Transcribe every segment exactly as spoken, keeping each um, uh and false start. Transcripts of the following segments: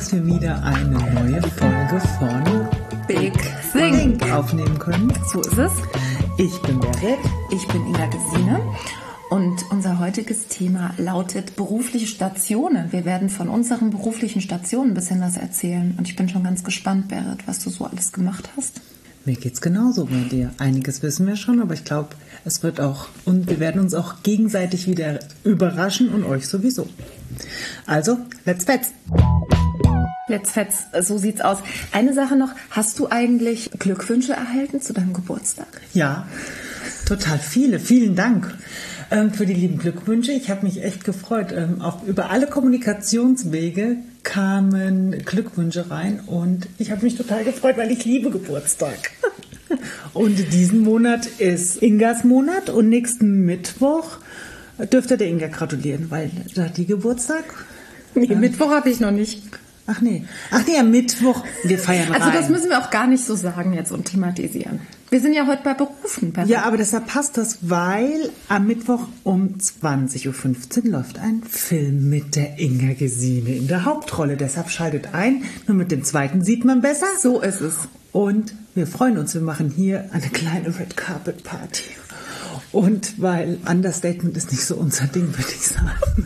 dass wir wieder eine neue Folge von Big Think aufnehmen können. So ist es. Ich bin Berit. Ich bin Inga Gesine. Und unser heutiges Thema lautet berufliche Stationen. Wir werden von unseren beruflichen Stationen ein bisschen was erzählen. Und ich bin schon ganz gespannt, Berit, was du so alles gemacht hast. Mir geht's genauso bei dir. Einiges wissen wir schon, aber ich glaube, es wird auch, und wir werden uns auch gegenseitig wieder überraschen und euch sowieso. Also, let's fetz. Let's fetz, so sieht's aus. Eine Sache noch, hast du eigentlich Glückwünsche erhalten zu deinem Geburtstag? Ja, total viele. Vielen Dank ähm, für die lieben Glückwünsche. Ich habe mich echt gefreut. Ähm, auch über alle Kommunikationswege kamen Glückwünsche rein und ich habe mich total gefreut, weil ich liebe Geburtstag. Und diesen Monat ist Ingas Monat und nächsten Mittwoch dürft ihr der Inga gratulieren, weil da hat die Geburtstag. Nee, ähm, Mittwoch habe ich noch nicht. Ach nee, ach nee, am Mittwoch, wir feiern rein. Also das müssen wir auch gar nicht so sagen jetzt und thematisieren. Wir sind ja heute bei Berufen. Bei ja, aber deshalb passt das, weil am Mittwoch um zwanzig Uhr fünfzehn läuft ein Film mit der Inga Gesine in der Hauptrolle. Deshalb schaltet ein, nur mit dem zweiten sieht man besser. So ist es. Und wir freuen uns, wir machen hier eine kleine Red Carpet Party. Und weil Understatement ist nicht so unser Ding, würde ich sagen.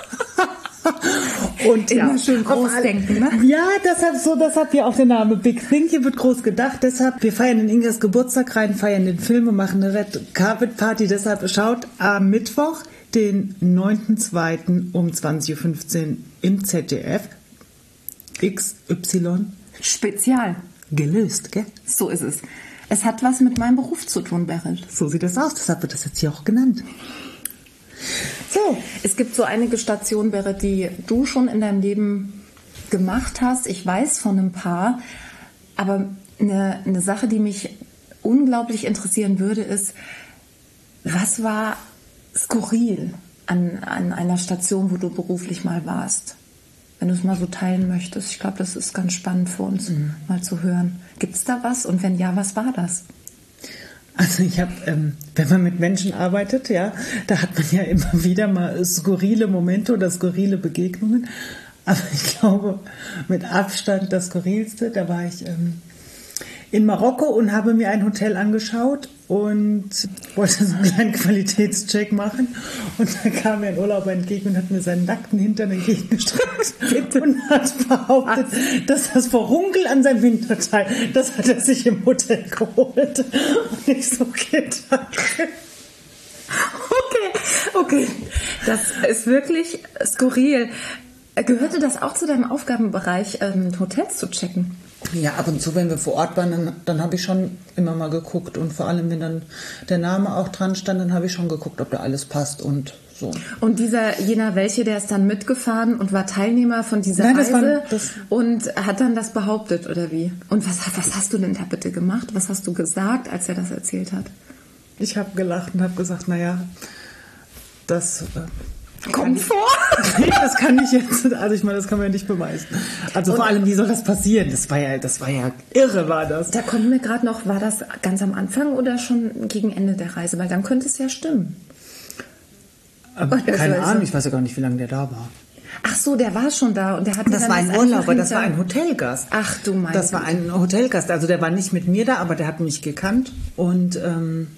Und immer ja, schön groß denken, ne? Ja, deshalb so, deshalb ja auch der Name Big Think. Hier wird groß gedacht. Deshalb, wir feiern in Ingas Geburtstag rein, feiern den Film und machen eine Red Carpet Party. Deshalb schaut am Mittwoch, den neunten zweiten um zwanzig Uhr fünfzehn im Z D F X Y Spezial. Gelöst, gell? So ist es. Es hat was mit meinem Beruf zu tun, Berit. So sieht das aus. Deshalb wird das jetzt hier auch genannt. So, es gibt so einige Stationen, Berit, die du schon in deinem Leben gemacht hast. Ich weiß von ein paar, aber eine, eine Sache, die mich unglaublich interessieren würde, ist, was war skurril an, an einer Station, wo du beruflich mal warst? Wenn du es mal so teilen möchtest. Ich glaube, das ist ganz spannend für uns, mhm. mal zu hören. Gibt es da was? Und wenn ja, was war das? Also ich habe, ähm, wenn man mit Menschen arbeitet, ja, da hat man ja immer wieder mal skurrile Momente oder skurrile Begegnungen. Aber ich glaube, mit Abstand das Skurrilste, da war ich ähm, in Marokko und habe mir ein Hotel angeschaut und wollte so einen kleinen Qualitätscheck machen. Und da kam mir ein Urlauber entgegen und hat mir seinen nackten Hintern entgegengestreckt und hat behauptet, dass das Verunkel an seinem Hinterteil, das hat er sich im Hotel geholt. Und ich so, okay, danke. Okay, okay. Das ist wirklich skurril. Gehörte das auch zu deinem Aufgabenbereich, ähm, Hotels zu checken? Ja, ab und zu, wenn wir vor Ort waren, dann, dann habe ich schon immer mal geguckt. Und vor allem, wenn dann der Name auch dran stand, dann habe ich schon geguckt, ob da alles passt und so. Und dieser, jener welche, der ist dann mitgefahren und war Teilnehmer von dieser Nein, Reise das war, das und hat dann das behauptet, oder wie? Und was, was hast du denn da bitte gemacht? Was hast du gesagt, als er das erzählt hat? Ich habe gelacht und habe gesagt, naja, das... Äh, Kommt vor? Nee, das kann ich jetzt, also ich meine, das kann man ja nicht beweisen. Also und vor allem, wie soll das passieren? Das war ja, das war ja irre, war das. Da kommt mir gerade noch, war das ganz am Anfang oder schon gegen Ende der Reise? Weil dann könnte es ja stimmen. Aber keine Ahnung, ich weiß ja gar nicht, wie lange der da war. Ach so, der war schon da und der hat. Das dann war ein das Urlauber, das war ein Hotelgast. Ach du meinst. Das war ein Hotelgast, also der war nicht mit mir da, aber der hat mich gekannt und ähm,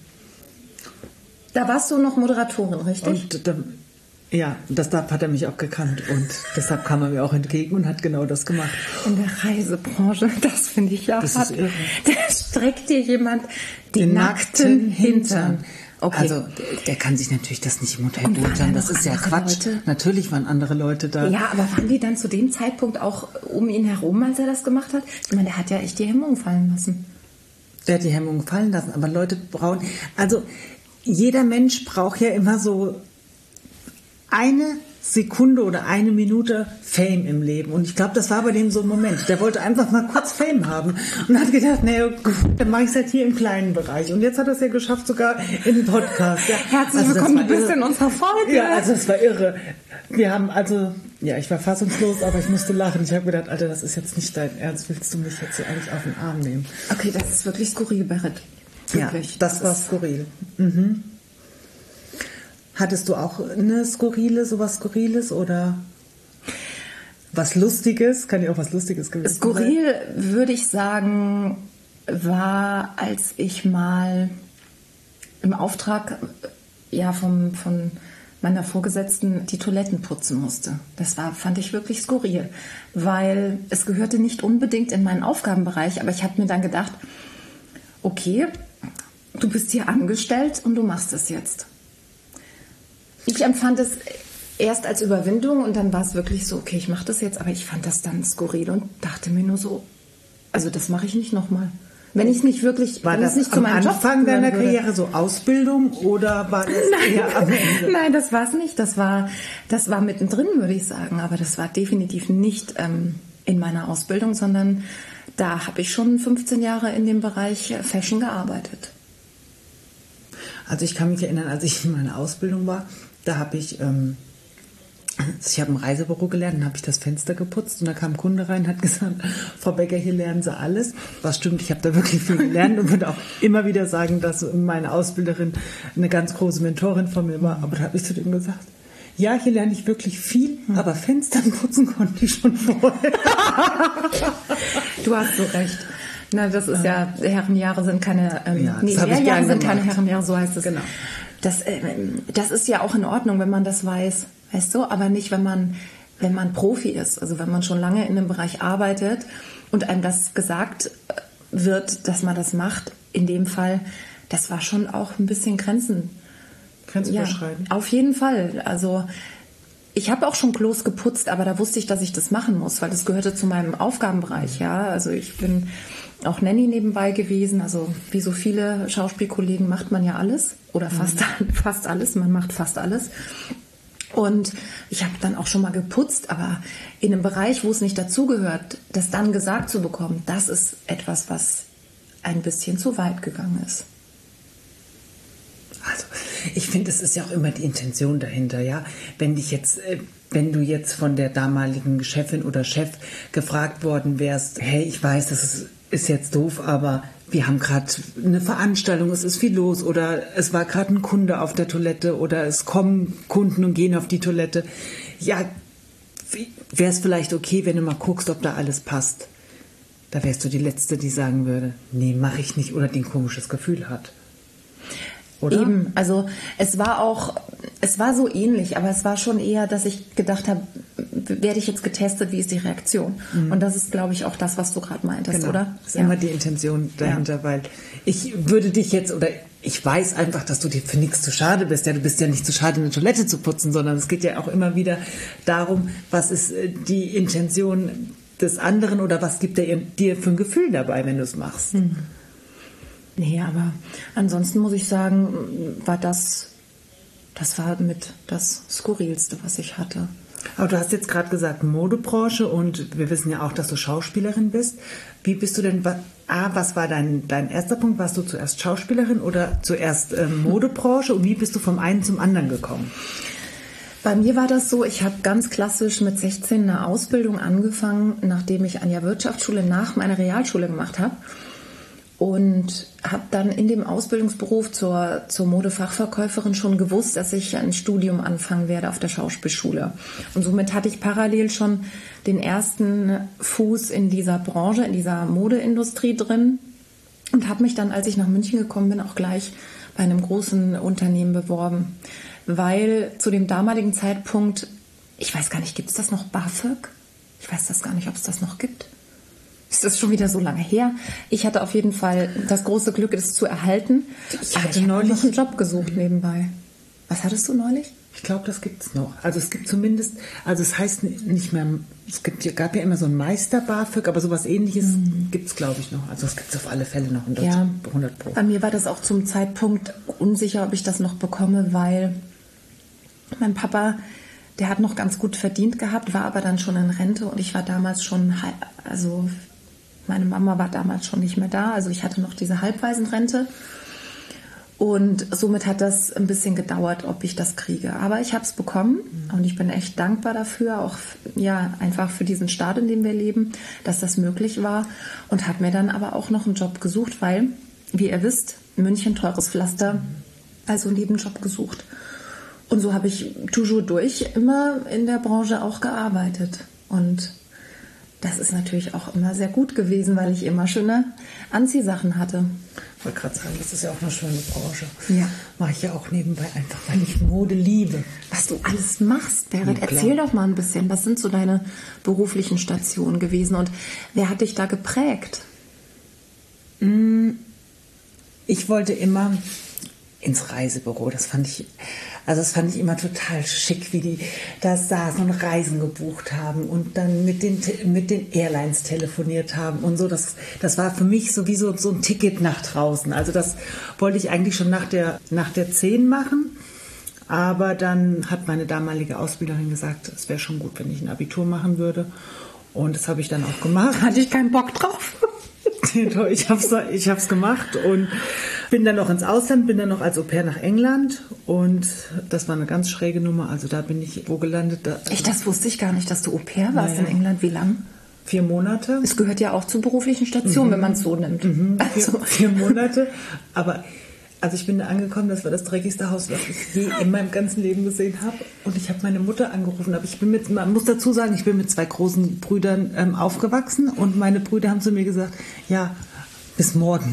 da warst du noch Moderatorin, richtig? Und da, ja, deshalb hat er mich auch gekannt und deshalb kam er mir auch entgegen und hat genau das gemacht. In der Reisebranche, das finde ich ja das hart. Ist irre. Da streckt dir jemand die Den nackten Hintern. Okay. Also der, der kann sich natürlich das nicht im Hotel beurteilen, das ist ja Quatsch. Leute? Natürlich waren andere Leute da. Ja, aber waren die dann zu dem Zeitpunkt auch um ihn herum, als er das gemacht hat? Ich meine, der hat ja echt die Hemmung fallen lassen. Der hat die Hemmung fallen lassen, aber Leute brauchen... Also jeder Mensch braucht ja immer so eine Sekunde oder eine Minute Fame im Leben. Und ich glaube, das war bei dem so ein Moment. Der wollte einfach mal kurz Fame haben und hat gedacht, naja, gut, dann mache ich es halt hier im kleinen Bereich. Und jetzt hat er es ja geschafft, sogar im Podcast. Ja. Herzlich also willkommen, du bist in unserer Folge. Ja, also es war irre. Wir haben also, ja, ich war fassungslos, aber ich musste lachen. Ich habe gedacht, Alter, das ist jetzt nicht dein Ernst. Willst du mich jetzt so eigentlich auf den Arm nehmen? Okay, das ist wirklich skurril, Berit. Wirklich. Ja, das, das war skurril. Mhm. Hattest du auch eine skurrile, sowas Skurriles oder? was Lustiges, kann ja auch was Lustiges gewesen sein. Skurril, würde ich sagen, war, als ich mal im Auftrag ja, vom, von meiner Vorgesetzten die Toiletten putzen musste. Das war, fand ich wirklich skurril, weil es gehörte nicht unbedingt in meinen Aufgabenbereich, aber ich habe mir dann gedacht, okay, du bist hier angestellt und du machst es jetzt. Ich empfand es erst als Überwindung und dann war es wirklich so, okay, ich mache das jetzt, aber ich fand das dann skurril und dachte mir nur so, also das mache ich nicht nochmal. Wenn ich es nicht wirklich, war wenn das es nicht am zu meinem Anfang Job deiner würde. Karriere so Ausbildung oder war das Nein, eher am Ende? Nein, das war es nicht. Das war, das war mittendrin, würde ich sagen. Aber das war definitiv nicht ähm, in meiner Ausbildung, sondern da habe ich schon fünfzehn Jahre in dem Bereich Fashion gearbeitet. Also ich kann mich erinnern, als ich in meiner Ausbildung war, da habe ich, ähm, ich habe im Reisebüro gelernt, dann habe ich das Fenster geputzt und da kam ein Kunde rein und hat gesagt, Frau Becker, hier lernen Sie alles. Was stimmt, ich habe da wirklich viel gelernt und würde auch immer wieder sagen, dass meine Ausbilderin eine ganz große Mentorin von mir war. Aber da habe ich zu dem gesagt, ja, hier lerne ich wirklich viel, aber Fenster putzen konnte ich schon vorher. Du hast so recht. Na, das ist ja, Herrenjahre sind keine, ähm, Ja, nee, das hab ich Lehrjahre gern sind keine gemacht. Herrenjahre, so heißt es. Genau. Das, ähm, das ist ja auch in Ordnung, wenn man das weiß, weißt du, aber nicht, wenn man, wenn man Profi ist, also wenn man schon lange in dem Bereich arbeitet und einem das gesagt wird, dass man das macht. In dem Fall, das war schon auch ein bisschen Grenzen. Grenzüberschreitend. Ja, auf jeden Fall. Also ich habe auch schon Klos geputzt, aber da wusste ich, dass ich das machen muss, weil das gehörte zu meinem Aufgabenbereich. Ja, also ich bin auch Nanny nebenbei gewesen. Also wie so viele Schauspielkollegen macht man ja alles oder fast, mhm. fast alles. Man macht fast alles. Und ich habe dann auch schon mal geputzt, aber in einem Bereich, wo es nicht dazugehört, das dann gesagt zu bekommen, das ist etwas, was ein bisschen zu weit gegangen ist. Also ich finde, es ist ja auch immer die Intention dahinter, ja. Wenn dich jetzt, äh, wenn du jetzt von der damaligen Chefin oder Chef gefragt worden wärst, hey, ich weiß, das ist, ist jetzt doof, aber wir haben gerade eine Veranstaltung, es ist viel los oder es war gerade ein Kunde auf der Toilette oder es kommen Kunden und gehen auf die Toilette. Ja, wäre es vielleicht okay, wenn du mal guckst, ob da alles passt. Da wärst du die Letzte, die sagen würde, nee, mache ich nicht oder die ein komisches Gefühl hat. Oder? Eben, also es war auch, es war so ähnlich, aber es war schon eher, dass ich gedacht habe, werde ich jetzt getestet, wie ist die Reaktion? Mhm. Und das ist, glaube ich, auch das, was du gerade meintest, genau. oder? Das ist ja immer die Intention dahinter, ja. Weil ich würde dich jetzt, oder ich weiß einfach, dass du dir für nichts zu schade bist. Ja, du bist ja nicht zu schade, eine Toilette zu putzen, sondern es geht ja auch immer wieder darum, was ist die Intention des anderen oder was gibt er dir für ein Gefühl dabei, wenn du es machst? Mhm. Nee, aber ansonsten muss ich sagen, war das, das war mit das Skurrilste, was ich hatte. Aber du hast jetzt gerade gesagt Modebranche und wir wissen ja auch, dass du Schauspielerin bist. Wie bist du denn, A, was war dein, dein erster Punkt? Warst du zuerst Schauspielerin oder zuerst ähm, Modebranche und wie bist du vom einen zum anderen gekommen? Bei mir war das so, ich habe ganz klassisch mit sechzehn eine Ausbildung angefangen, nachdem ich an der Wirtschaftsschule nach meiner Realschule gemacht habe. Und habe dann in dem Ausbildungsberuf zur, zur Modefachverkäuferin schon gewusst, dass ich ein Studium anfangen werde auf der Schauspielschule. Und somit hatte ich parallel schon den ersten Fuß in dieser Branche, in dieser Modeindustrie drin und habe mich dann, als ich nach München gekommen bin, auch gleich bei einem großen Unternehmen beworben. Weil zu dem damaligen Zeitpunkt, ich weiß gar nicht, gibt es das noch BAföG? Ich weiß das gar nicht, ob es das noch gibt. Ist das schon wieder so lange her? Ich hatte auf jeden Fall das große Glück, es zu erhalten. Ich Aber hatte ich neulich noch einen Job gesucht nebenbei. Was hattest du neulich? Ich glaube, das gibt es noch. Also es gibt zumindest, also es heißt nicht mehr, es gibt, gab ja immer so ein Meister-BAföG, aber sowas Ähnliches mhm. gibt es, glaube ich, noch. Also es gibt es auf alle Fälle noch hundert, ja. hundert Pro. Bei mir war das auch zum Zeitpunkt unsicher, ob ich das noch bekomme, weil mein Papa, der hat noch ganz gut verdient gehabt, war aber dann schon in Rente und ich war damals schon, also meine Mama war damals schon nicht mehr da, also ich hatte noch diese Halbwaisenrente und somit hat das ein bisschen gedauert, ob ich das kriege. Aber ich habe es bekommen und ich bin echt dankbar dafür, auch ja einfach für diesen Staat, in dem wir leben, dass das möglich war und habe mir dann aber auch noch einen Job gesucht, weil, wie ihr wisst, München teures Pflaster, also einen Nebenjob gesucht. Und so habe ich toujours durch immer in der Branche auch gearbeitet. Und das ist natürlich auch immer sehr gut gewesen, weil ich immer schöne Anziehsachen hatte. Ich wollte gerade sagen, das ist ja auch eine schöne Branche. Ja. Mache ich ja auch nebenbei einfach, weil ich Mode liebe. Was du alles machst, Berit, Ja, klar. erzähl doch mal ein bisschen. Was sind so deine beruflichen Stationen gewesen und wer hat dich da geprägt? Ich wollte immer ins Reisebüro. Das fand ich, also das fand ich immer total schick, wie die da saßen und Reisen gebucht haben und dann mit den, mit den Airlines telefoniert haben und so. Das, das war für mich sowieso so ein Ticket nach draußen. Also das wollte ich eigentlich schon nach der, nach der zehn machen. Aber dann hat meine damalige Ausbilderin gesagt, es wäre schon gut, wenn ich ein Abitur machen würde. Und das habe ich dann auch gemacht. Hatte ich keinen Bock drauf. Ich habe es ich hab's gemacht und bin dann noch ins Ausland, bin dann noch als Au-pair nach England und das war eine ganz schräge Nummer. Also da bin ich wo gelandet. Da, Echt, das wusste ich gar nicht, dass du Au-pair warst Naja. in England. Wie lang? Vier Monate. Es gehört ja auch zur beruflichen Station, wenn man es so nimmt. Mhm, Also, vier, vier Monate. Aber also ich bin da angekommen, das war das dreckigste Haus, was ich je in meinem ganzen Leben gesehen habe. Und ich habe meine Mutter angerufen. Aber ich bin mit, man muss dazu sagen, ich bin mit zwei großen Brüdern ähm, aufgewachsen. Und meine Brüder haben zu mir gesagt, ja, bis morgen.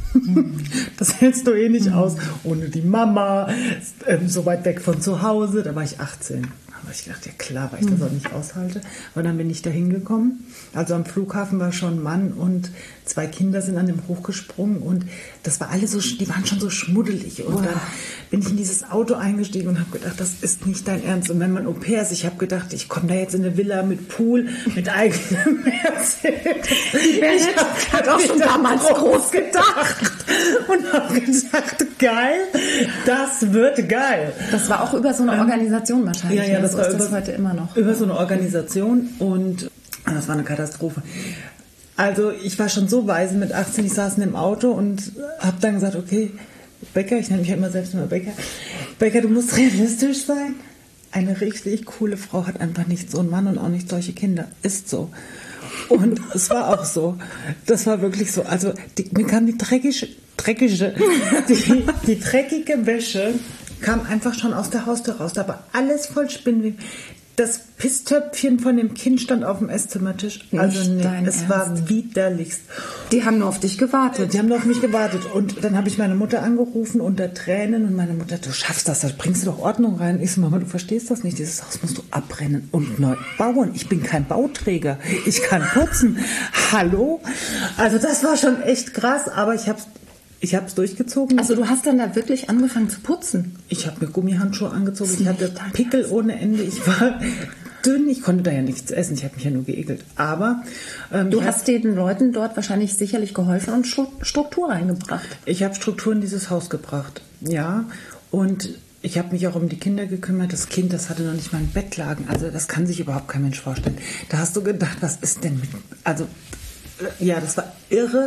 Das hältst du eh nicht aus. Ohne die Mama, ähm, so weit weg von zu Hause. Da war ich achtzehn. Aber ich dachte, ja klar, weil ich das auch nicht aushalte. Aber dann bin ich da hingekommen. Also am Flughafen war schon ein Mann und zwei Kinder sind an dem hochgesprungen. Und das war alle so, die waren schon so schmuddelig. Und dann bin ich in dieses Auto eingestiegen und habe gedacht, das ist nicht dein Ernst. Und wenn man Au-pair ist, ich habe gedacht, ich komme da jetzt in eine Villa mit Pool, mit eigenem Mercedes. Ich hat auch schon damals groß gedacht. Und habe gedacht, geil, das wird geil. das war auch über so eine Organisation wahrscheinlich. Ja, ja, ne? das so war ist das über, heute immer noch. über so eine Organisation und das war eine Katastrophe. Also ich war schon so weise mit achtzehn, ich saß in dem Auto und habe dann gesagt, okay, Becker, ich nenne mich ja immer selbst immer Becker, Becker, du musst realistisch sein. Eine richtig coole Frau hat einfach nicht so einen Mann und auch nicht solche Kinder. Ist so. Und es war auch so. Das war wirklich so. Also die, mir kam die dreckige, dreckige die, die dreckige Wäsche kam einfach schon aus der Haustür raus. Da war alles voll Spinnweben. Das Pisstöpfchen von dem Kind stand auf dem Esszimmertisch. Also Nicht nee, dein es Ernst? war widerlichst. Die haben nur auf dich gewartet. Die haben nur auf mich gewartet. Und dann habe ich meine Mutter angerufen unter Tränen und meine Mutter, du schaffst das, da bringst du doch Ordnung rein. Ich so, Mama, du verstehst das nicht. Dieses Haus musst du abbrennen und neu bauen. Ich bin kein Bauträger. Ich kann putzen. Hallo? Also das war schon echt krass, aber ich habe ich habe es durchgezogen. Also du hast dann da wirklich angefangen zu putzen? Ich habe mir Gummihandschuhe angezogen. Das Ich ist hatte nicht dein Pickel Ernst. ohne Ende. Ich war dünn. Ich konnte da ja nichts essen. Ich habe mich ja nur geekelt. Aber ähm, Du ich hast den Leuten dort wahrscheinlich sicherlich geholfen und Stru- Struktur reingebracht. Ich habe Struktur in dieses Haus gebracht, ja. Und ich habe mich auch um die Kinder gekümmert. Das Kind, das hatte noch nicht mal ein Bettlaken. Also das kann sich überhaupt kein Mensch vorstellen. Da hast du gedacht, was ist denn mit... Also äh, ja, das war irre.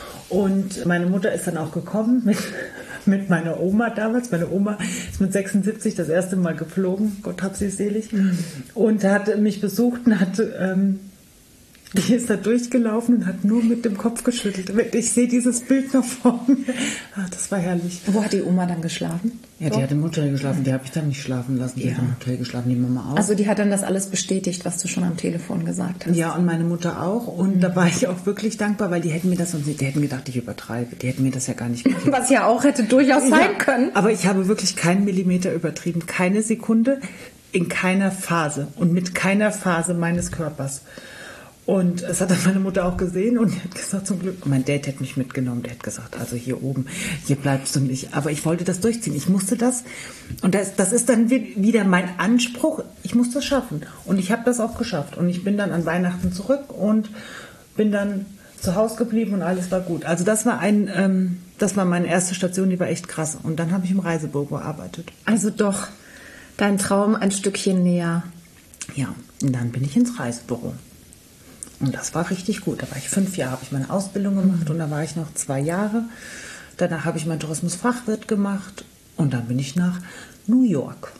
Und meine Mutter ist dann auch gekommen mit, mit meiner Oma damals. Meine Oma ist mit sechsundsiebzig das erste Mal geflogen. Gott hab sie selig. Und hat mich besucht und hat... Ähm, Die ist da durchgelaufen und hat nur mit dem Kopf geschüttelt. Ich sehe dieses Bild noch vor mir. Ach, das war herrlich. Wo hat die Oma dann geschlafen? Ja, die hat im Hotel geschlafen. Die habe ich dann nicht schlafen lassen. Die Ja. hat im Hotel geschlafen, die Mama auch. Also die hat dann das alles bestätigt, was du schon am Telefon gesagt hast. Ja, und meine Mutter auch. Und da war ich auch wirklich dankbar, weil die hätten mir das, und die hätten gedacht, ich übertreibe. Die hätten mir das ja gar nicht gegeben. Was ja auch hätte durchaus sein Ja, können. aber ich habe wirklich keinen Millimeter übertrieben. Keine Sekunde, in keiner Phase und mit keiner Phase meines Körpers. Und das hat dann meine Mutter auch gesehen und die hat gesagt, zum Glück, mein Dad hätte mich mitgenommen, der hat gesagt, also hier oben, hier bleibst du nicht. Aber ich wollte das durchziehen, ich musste das. Und das, das ist dann wieder mein Anspruch, ich muss das schaffen. Und ich habe das auch geschafft. Und ich bin dann an Weihnachten zurück und bin dann zu Hause geblieben und alles war gut. Also das war ein, ähm, das war meine erste Station, die war echt krass. Und dann habe ich im Reisebüro gearbeitet. Also doch dein Traum ein Stückchen näher. Ja, und dann bin ich ins Reisebüro. Und das war richtig gut. Da war ich fünf Jahre, habe ich meine Ausbildung gemacht und da war ich noch zwei Jahre. Danach habe ich meinen Tourismusfachwirt gemacht und dann bin ich nach New York.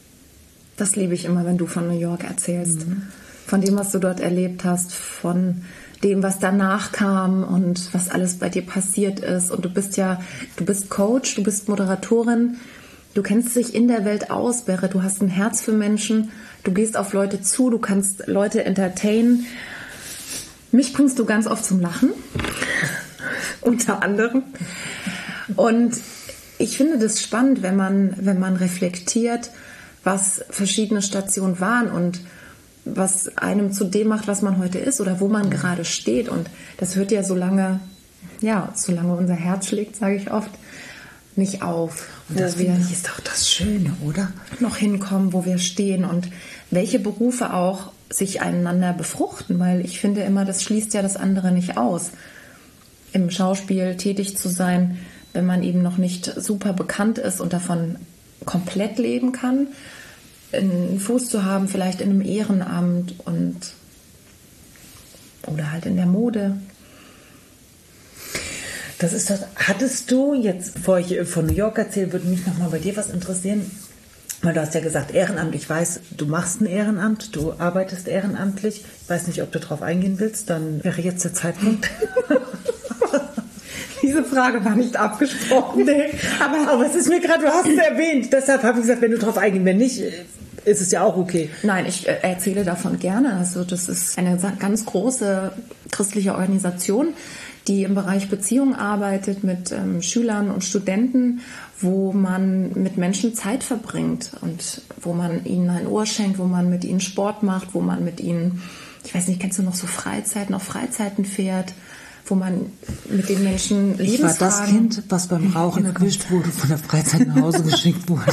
Das liebe ich immer, wenn du von New York erzählst. Mhm. Von dem, was du dort erlebt hast, von dem, was danach kam und was alles bei dir passiert ist. Und du bist ja, du bist Coach, du bist Moderatorin, du kennst dich in der Welt aus, Berit, du hast ein Herz für Menschen, Du gehst auf Leute zu, du kannst Leute entertainen. Mich bringst du ganz oft zum Lachen, unter anderem. Und ich finde das spannend, wenn man, wenn man reflektiert, was verschiedene Stationen waren und was einem zu dem macht, was man heute ist oder wo man gerade steht. Und das hört ja so lange, ja, solange unser Herz schlägt, sage ich oft, nicht auf. Und das finde ich ist doch das Schöne, oder? Noch hinkommen, wo wir stehen und welche Berufe auch sich einander befruchten, weil ich finde immer, das schließt ja das andere nicht aus. Im Schauspiel tätig zu sein, wenn man eben noch nicht super bekannt ist und davon komplett leben kann, einen Fuß zu haben, vielleicht in einem Ehrenamt und oder halt in der Mode. Das ist das. Hattest du jetzt, bevor ich von New York erzähle, würde mich nochmal bei dir was interessieren, weil du hast ja gesagt Ehrenamt. Ich weiß, du machst ein Ehrenamt, du arbeitest ehrenamtlich. Ich weiß nicht, ob du darauf eingehen willst, dann wäre jetzt der Zeitpunkt. Diese Frage war nicht abgesprochen. Nee, aber, aber es ist mir gerade, du hast es erwähnt. Deshalb habe ich gesagt, wenn du darauf eingehen, wenn nicht, ist es ja auch okay. Nein, ich äh, erzähle davon gerne. Also das ist eine ganz große christliche Organisation, die im Bereich Beziehung arbeitet mit ähm, Schülern und Studenten, wo man mit Menschen Zeit verbringt und wo man ihnen ein Ohr schenkt, wo man mit ihnen Sport macht, wo man mit ihnen, ich weiß nicht, kennst du noch so Freizeiten, auf Freizeiten fährt, wo man mit den Menschen Lebensfragen... Ich war das Kind, was beim Rauchen erwischt wurde, von der Freizeit nach Hause geschickt wurde.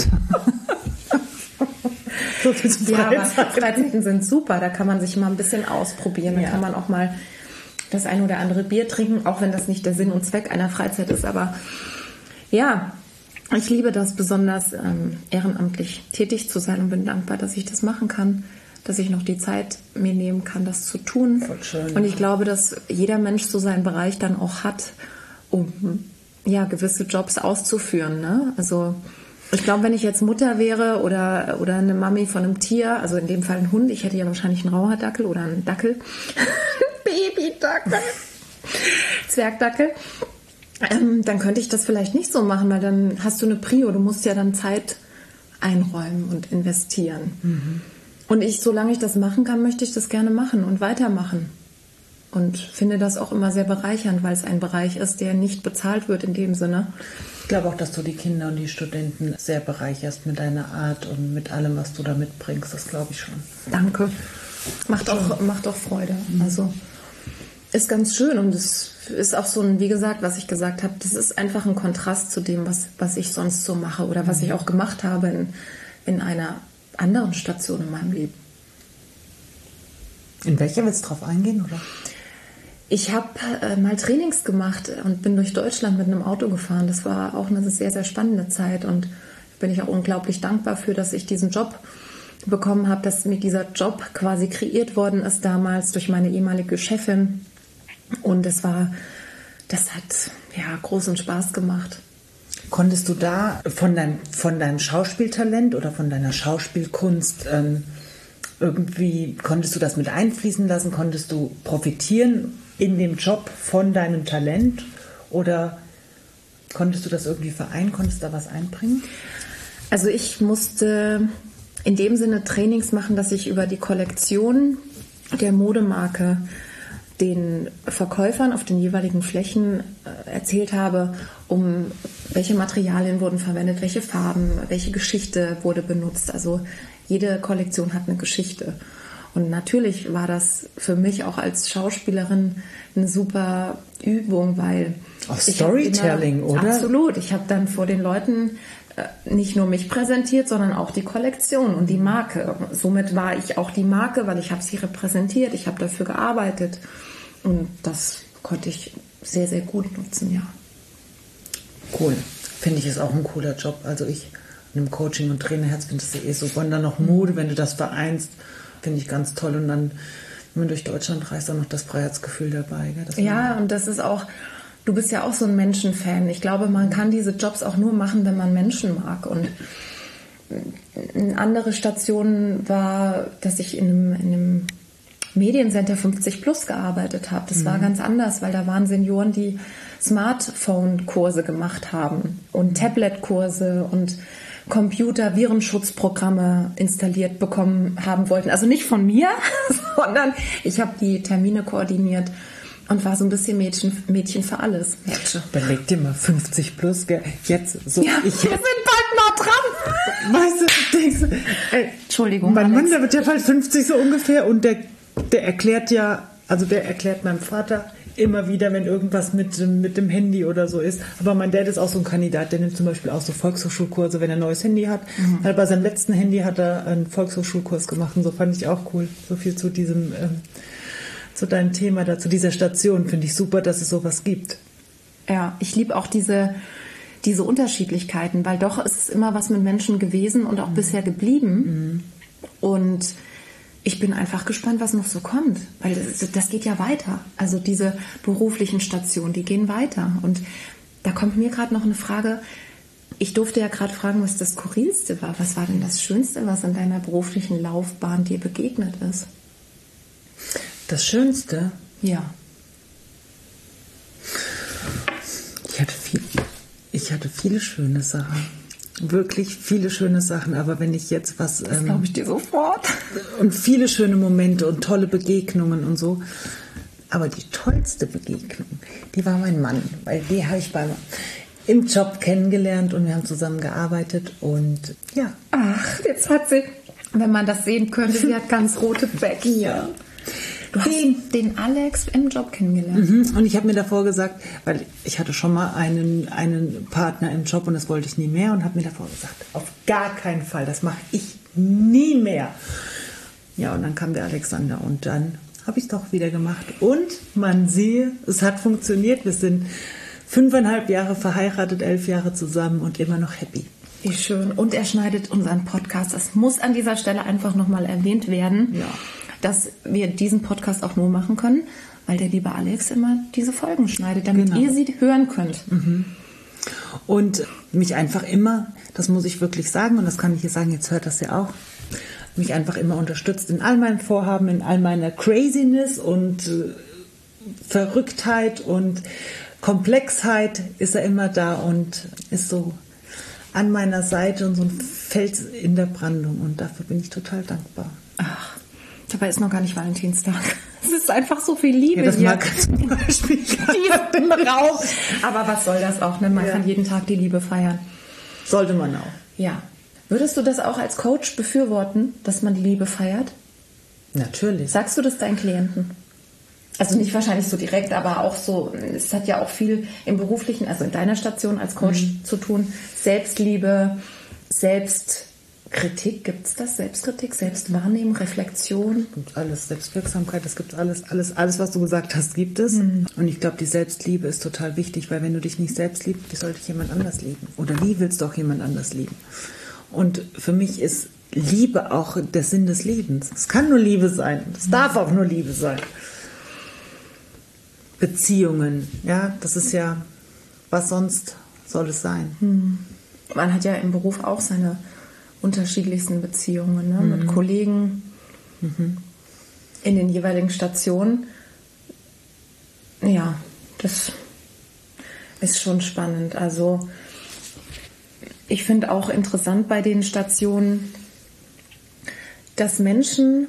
So viel zum Freizeit. Ja, aber Freizeiten sind super, da kann man sich mal ein bisschen ausprobieren, da ja. kann man auch mal das ein oder andere Bier trinken, auch wenn das nicht der Sinn und Zweck einer Freizeit ist, aber ja, ich liebe das besonders, ähm, ehrenamtlich tätig zu sein und bin dankbar, dass ich das machen kann, dass ich noch die Zeit mir nehmen kann, das zu tun. Voll schön. Und ich glaube, dass jeder Mensch so seinen Bereich dann auch hat, um ja, gewisse Jobs auszuführen. Ne? Also ich glaube, wenn ich jetzt Mutter wäre oder, oder eine Mami von einem Tier, also in dem Fall ein Hund, ich hätte ja wahrscheinlich einen Rauhardackel oder einen Dackel, Babydackel, Zwergdackel, ähm, dann könnte ich das vielleicht nicht so machen, weil dann hast du eine Prio, du musst ja dann Zeit einräumen und investieren. Mhm. Und ich, solange ich das machen kann, möchte ich das gerne machen und weitermachen. Und finde das auch immer sehr bereichernd, weil es ein Bereich ist, der nicht bezahlt wird in dem Sinne. Ich glaube auch, dass du die Kinder und die Studenten sehr bereicherst mit deiner Art und mit allem, was du da mitbringst. Das glaube ich schon. Danke. Macht auch, macht auch Freude. Mhm. Also ist ganz schön und es ist auch so ein, wie gesagt, was ich gesagt habe, das ist einfach ein Kontrast zu dem, was, was ich sonst so mache oder was ich auch gemacht habe in, in einer anderen Station in meinem Leben. In welcher willst du drauf eingehen, oder? Ich habe äh, mal Trainings gemacht und bin durch Deutschland mit einem Auto gefahren. Das war auch eine sehr, sehr spannende Zeit und bin ich auch unglaublich dankbar für, dass ich diesen Job bekommen habe, dass mir dieser Job quasi kreiert worden ist damals durch meine ehemalige Chefin. Und es war, das hat ja großen Spaß gemacht. Konntest du da von deinem, von deinem Schauspieltalent oder von deiner Schauspielkunst ähm, irgendwie, konntest du das mit einfließen lassen? Konntest du profitieren in dem Job von deinem Talent? Oder konntest du das irgendwie vereinen? Konntest du da was einbringen? Also ich musste in dem Sinne Trainings machen, dass ich über die Kollektion der Modemarke den Verkäufern auf den jeweiligen Flächen äh, erzählt habe, um welche Materialien wurden verwendet, welche Farben, welche Geschichte wurde benutzt. Also jede Kollektion hat eine Geschichte. Und natürlich war das für mich auch als Schauspielerin eine super Übung, weil... Auch Storytelling, immer, oder? Absolut. Ich habe dann vor den Leuten äh, nicht nur mich präsentiert, sondern auch die Kollektion und die Marke. Somit war ich auch die Marke, weil ich habe sie repräsentiert, ich habe dafür gearbeitet. Und das konnte ich sehr, sehr gut nutzen, ja. Cool. Finde ich, ist auch ein cooler Job. Also ich in einem Coaching- und Trainerherz finde das eh so. Und dann noch Mode, wenn du das vereinst, finde ich ganz toll. Und dann, wenn man durch Deutschland reist, dann noch das Freiheitsgefühl dabei. Gell? Das ja, und das ist auch, du bist ja auch so ein Menschenfan. Ich glaube, man kann diese Jobs auch nur machen, wenn man Menschen mag. Und eine andere Station war, dass ich in einem, in einem Mediencenter fünfzig plus gearbeitet habe. Das mhm. war ganz anders, weil da waren Senioren, die Smartphone-Kurse gemacht haben und Tablet-Kurse und Computer Virenschutzprogramme installiert bekommen haben wollten. Also nicht von mir, sondern ich habe die Termine koordiniert und war so ein bisschen Mädchen, Mädchen für alles. Überleg dir mal, fünfzig plus, wer jetzt so... Ja, ich wir sind bald mal dran. Weißt du, denkst du, ey, Entschuldigung, mein Alex. Mann, der wird ja bald fünfzig so ungefähr und der, der erklärt ja, also der erklärt meinem Vater immer wieder, wenn irgendwas mit, mit dem Handy oder so ist. Aber mein Dad ist auch so ein Kandidat, der nimmt zum Beispiel auch so Volkshochschulkurse, wenn er ein neues Handy hat. Mhm. Also bei seinem letzten Handy hat er einen Volkshochschulkurs gemacht und so fand ich auch cool. So viel zu diesem, ähm, zu deinem Thema da, zu dieser Station. Finde ich super, dass es sowas gibt. Ja, ich liebe auch diese, diese Unterschiedlichkeiten, weil doch ist es immer was mit Menschen gewesen und auch mhm. bisher geblieben. Mhm. Und ich bin einfach gespannt, was noch so kommt, weil das, das geht ja weiter. Also diese beruflichen Stationen, die gehen weiter. Und da kommt mir gerade noch eine Frage. Ich durfte ja gerade fragen, was das Skurrilste war. Was war denn das Schönste, was in deiner beruflichen Laufbahn dir begegnet ist? Das Schönste? Ja. Ich hatte viel, ich hatte viele schöne Sachen. Wirklich viele schöne Sachen, aber wenn ich jetzt was... Das ähm, glaube ich dir sofort. Und viele schöne Momente und tolle Begegnungen und so. Aber die tollste Begegnung, die war mein Mann, weil die habe ich beim, im Job kennengelernt und wir haben zusammen gearbeitet und ja. Ach, jetzt hat sie, wenn man das sehen könnte, sie hat ganz rote Bäckchen. Ja. Du hast den, den Alex im Job kennengelernt. Mhm. Und ich habe mir davor gesagt, weil ich hatte schon mal einen, einen Partner im Job und das wollte ich nie mehr und habe mir davor gesagt, auf gar keinen Fall, das mache ich nie mehr. Ja, und dann kam der Alexander und dann habe ich es doch wieder gemacht. Und man sehe, es hat funktioniert. Wir sind fünfeinhalb Jahre verheiratet, elf Jahre zusammen und immer noch happy. Wie schön. Und er schneidet unseren Podcast. Das muss an dieser Stelle einfach nochmal erwähnt werden. Ja. Dass wir diesen Podcast auch nur machen können, weil der liebe Alex immer diese Folgen schneidet, damit genau. ihr sie hören könnt. Mhm. Und mich einfach immer, das muss ich wirklich sagen, und das kann ich hier sagen, jetzt hört das ja auch, mich einfach immer unterstützt in all meinen Vorhaben, in all meiner Craziness und äh, Verrücktheit und Komplexheit ist er immer da und ist so an meiner Seite und so ein Fels in der Brandung und dafür bin ich total dankbar. Ach. Dabei ist noch gar nicht Valentinstag. Es ist einfach so viel Liebe ja, das hier. mag zum Beispiel im Raum. Aber was soll das auch? Ne? Man ja. kann jeden Tag die Liebe feiern. Sollte man auch. Ja. Würdest du das auch als Coach befürworten, dass man die Liebe feiert? Natürlich. Sagst du das deinen Klienten? Also nicht wahrscheinlich so direkt, aber auch so, es hat ja auch viel im beruflichen, also in deiner Station als Coach mhm. zu tun. Selbstliebe, Selbst... Kritik, gibt es das? Selbstkritik, Selbstwahrnehmung, Reflexion? Es gibt alles, Selbstwirksamkeit, es gibt alles, alles, alles, was du gesagt hast, gibt es. Mhm. Und ich glaube, die Selbstliebe ist total wichtig, weil wenn du dich nicht selbst liebst, wie soll dich jemand anders lieben? Oder wie willst du auch jemand anders lieben? Und für mich ist Liebe auch der Sinn des Lebens. Es kann nur Liebe sein, es darf auch nur Liebe sein. Beziehungen, ja, das ist ja, was sonst soll es sein? Mhm. Man hat ja im Beruf auch seine unterschiedlichsten Beziehungen, ne? mhm. mit Kollegen mhm. in den jeweiligen Stationen. Ja, das ist schon spannend. Also ich finde auch interessant bei den Stationen, dass Menschen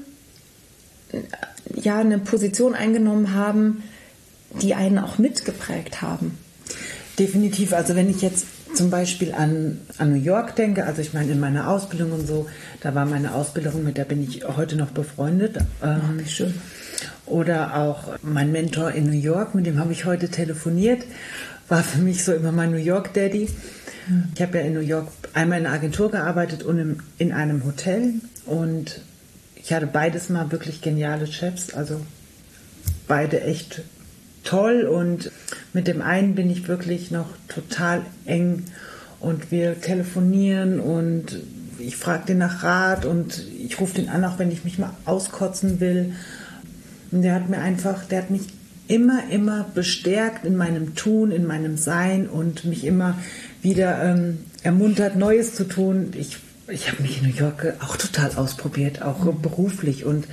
ja eine Position eingenommen haben, die einen auch mitgeprägt haben. Definitiv. Also wenn ich jetzt zum Beispiel an, an New York denke, also ich meine in meiner Ausbildung und so, da war meine Ausbilderin, mit der bin ich heute noch befreundet. Ähm, oh, wie schön. Oder auch mein Mentor in New York, mit dem habe ich heute telefoniert, war für mich so immer mein New York Daddy. Mhm. Ich habe ja in New York einmal in einer Agentur gearbeitet und im, in einem Hotel und ich hatte beides mal wirklich geniale Chefs, also beide echt toll und mit dem einen bin ich wirklich noch total eng und wir telefonieren und ich frage den nach Rat und ich rufe den an, auch wenn ich mich mal auskotzen will. Und der hat mir einfach, der hat mich immer, immer bestärkt in meinem Tun, in meinem Sein und mich immer wieder ähm, ermuntert, Neues zu tun. Ich, ich habe mich in New York auch total ausprobiert, auch mhm. beruflich und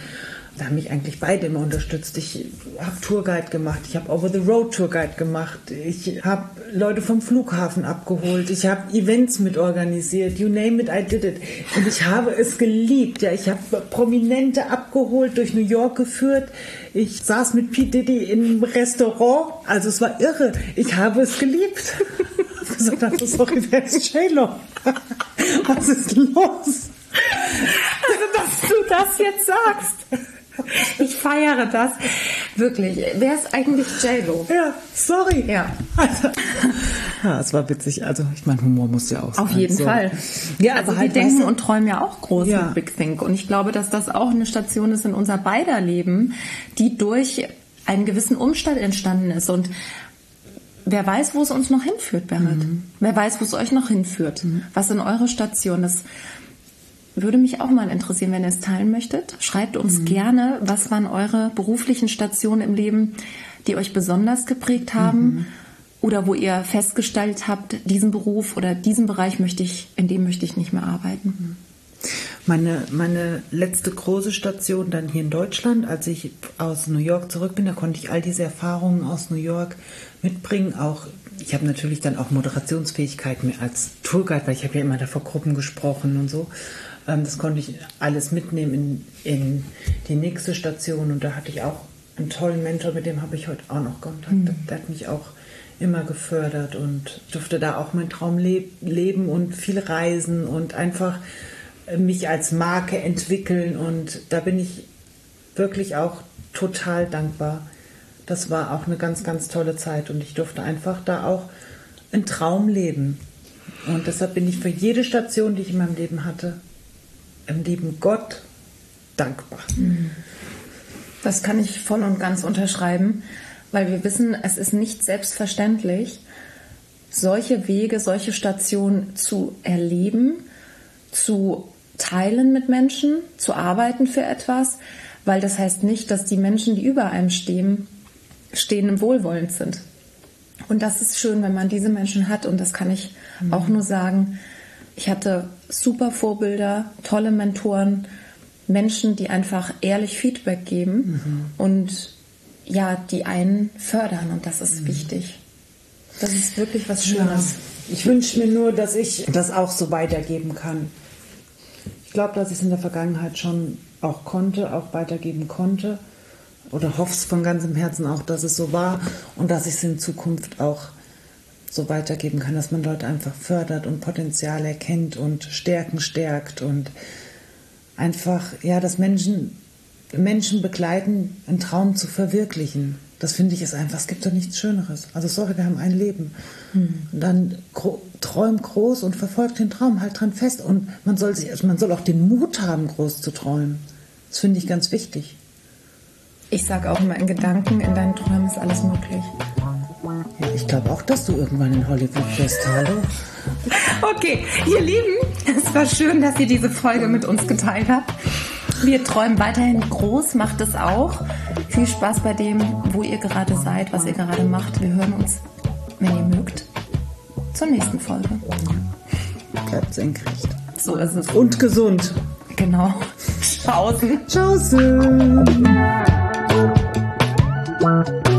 Da haben mich eigentlich beide immer unterstützt. Ich habe Tourguide gemacht, ich habe Over-the-Road Tourguide gemacht, ich habe Leute vom Flughafen abgeholt, ich habe Events mit organisiert, you name it, I did it. Und ich habe es geliebt. Ja, ich habe Prominente abgeholt, durch New York geführt. Ich saß mit P. Diddy im Restaurant. Also es war irre. Ich habe es geliebt. Ich habe gesagt, sorry, wer ist J-Lo? Was ist los? Also, dass du das jetzt sagst. Ich feiere das. Wirklich. Wer ist eigentlich J-Lo? Ja, sorry. Ja. Also, ja, es war witzig. Also, ich meine, Humor muss ja auch sein. Auf jeden so. Fall. Ja, also aber wir halt denken weißt du, und träumen ja auch groß ja. mit Big Think. Und ich glaube, dass das auch eine Station ist in unser beider Leben, die durch einen gewissen Umstand entstanden ist. Und wer weiß, wo es uns noch hinführt, Berit. Mhm. Wer weiß, wo es euch noch hinführt. Mhm. Was sind eure Stationen? Das würde mich auch mal interessieren, wenn ihr es teilen möchtet. Schreibt uns mhm. gerne, was waren eure beruflichen Stationen im Leben, die euch besonders geprägt haben mhm. oder wo ihr festgestellt habt, diesen Beruf oder diesen Bereich möchte ich, in dem möchte ich nicht mehr arbeiten. Meine, meine letzte große Station dann hier in Deutschland, als ich aus New York zurück bin, da konnte ich all diese Erfahrungen aus New York mitbringen. Auch ich habe natürlich dann auch Moderationsfähigkeit mehr als Tourguide, weil ich habe ja immer da vor Gruppen gesprochen und so. Das konnte ich alles mitnehmen in, in die nächste Station. Und da hatte ich auch einen tollen Mentor, mit dem habe ich heute auch noch Kontakt. Mhm. Der hat mich auch immer gefördert und durfte da auch meinen Traum leb- leben und viel reisen und einfach mich als Marke entwickeln. Und da bin ich wirklich auch total dankbar. Das war auch eine ganz, ganz tolle Zeit. Und ich durfte einfach da auch einen Traum leben. Und deshalb bin ich für jede Station, die ich in meinem Leben hatte, im lieben Gott dankbar. Das kann ich voll und ganz unterschreiben, weil wir wissen, es ist nicht selbstverständlich, solche Wege, solche Stationen zu erleben, zu teilen mit Menschen, zu arbeiten für etwas, weil das heißt nicht, dass die Menschen, die über einem stehen, stehen im Wohlwollend sind. Und das ist schön, wenn man diese Menschen hat, und das kann ich mhm. auch nur sagen. Ich hatte super Vorbilder, tolle Mentoren, Menschen, die einfach ehrlich Feedback geben mhm. und ja, die einen fördern, und das ist mhm. wichtig. Das ist wirklich was Schönes. Ja. Ich wünsche mir nur, dass ich das auch so weitergeben kann. Ich glaube, dass ich es in der Vergangenheit schon auch konnte, auch weitergeben konnte, oder hoffe es von ganzem Herzen auch, dass es so war und dass ich es in Zukunft auch so weitergeben kann, dass man Leute einfach fördert und Potenzial erkennt und Stärken stärkt und einfach, ja, dass Menschen, Menschen begleiten, einen Traum zu verwirklichen. Das finde ich ist einfach, es gibt doch nichts Schöneres. Also sorry, wir haben ein Leben. Hm. Und dann gro- träum groß und verfolgt den Traum, halt dran fest. Und man soll sich, also man soll auch den Mut haben, groß zu träumen. Das finde ich ganz wichtig. Ich sage auch immer, in Gedanken, in deinen Träumen ist alles möglich. Ja, ich glaube auch, dass du irgendwann in Hollywood bist. Hallo? Okay, ihr Lieben, es war schön, dass ihr diese Folge mit uns geteilt habt. Wir träumen weiterhin groß, macht es auch. Viel Spaß bei dem, wo ihr gerade seid, was ihr gerade macht. Wir hören uns, wenn ihr mögt, zur nächsten Folge. Bleibt senkrecht. So ist es. Und gesund. Genau. Tschaußen. Tschaußen.